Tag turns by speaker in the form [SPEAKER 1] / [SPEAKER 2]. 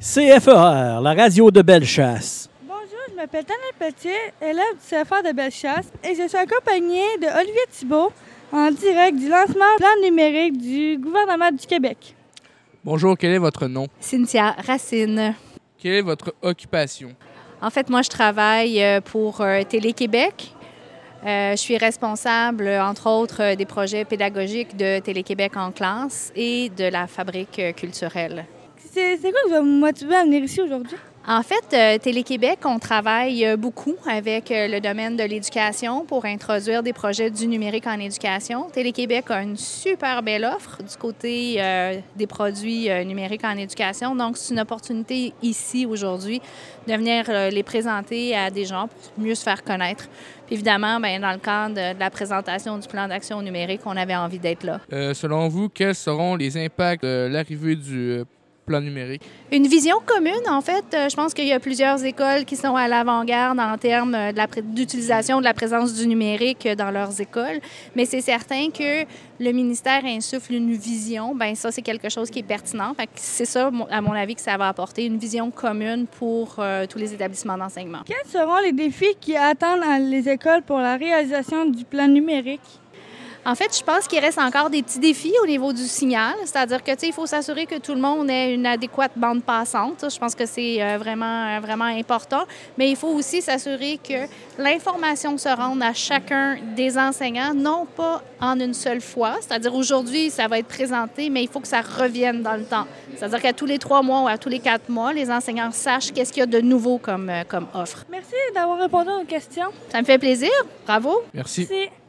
[SPEAKER 1] CFER, la radio de Bellechasse.
[SPEAKER 2] Bonjour, je m'appelle Tania Pelletier, élève du CFER de Bellechasse, et je suis accompagnée de Olivier Thibault en direct du lancement du plan numérique du gouvernement du Québec.
[SPEAKER 3] Bonjour, quel est votre nom?
[SPEAKER 4] Cynthia Racine.
[SPEAKER 3] Quelle est votre occupation?
[SPEAKER 4] En fait, moi, je travaille pour Télé-Québec. Je suis responsable, entre autres, des projets pédagogiques de Télé-Québec en classe et de la fabrique culturelle.
[SPEAKER 2] C'est quoi qui va vous motiver à venir ici aujourd'hui?
[SPEAKER 4] En fait, Télé-Québec, on travaille beaucoup avec le domaine de l'éducation pour introduire des projets du numérique en éducation. Télé-Québec a une super belle offre du côté des produits numériques en éducation. Donc, c'est une opportunité ici, aujourd'hui, de venir les présenter à des gens pour mieux se faire connaître. Puis évidemment, bien, dans le cadre de la présentation du plan d'action numérique, on avait envie d'être là.
[SPEAKER 3] Selon vous, quels seront les impacts de l'arrivée du plan numérique?
[SPEAKER 4] Une vision commune, en fait. Je pense qu'il y a plusieurs écoles qui sont à l'avant-garde en termes d'utilisation de la présence du numérique dans leurs écoles. Mais c'est certain que le ministère insuffle une vision. Bien, ça, c'est quelque chose qui est pertinent. Fait que c'est ça, à mon avis, que ça va apporter, une vision commune pour tous les établissements d'enseignement.
[SPEAKER 2] Quels seront les défis qui attendent les écoles pour la réalisation du plan numérique?
[SPEAKER 4] En fait, je pense qu'il reste encore des petits défis au niveau du signal, c'est-à-dire que, il faut s'assurer que tout le monde ait une adéquate bande passante. Je pense que c'est vraiment important, mais il faut aussi s'assurer que l'information se rende à chacun des enseignants, non pas en une seule fois, c'est-à-dire aujourd'hui, ça va être présenté, mais il faut que ça revienne dans le temps. C'est-à-dire qu'à tous les 3 mois ou à tous les 4 mois, les enseignants sachent qu'est-ce qu'il y a de nouveau comme offre.
[SPEAKER 2] Merci d'avoir répondu aux questions.
[SPEAKER 4] Ça me fait plaisir. Bravo.
[SPEAKER 3] Merci.
[SPEAKER 2] Merci.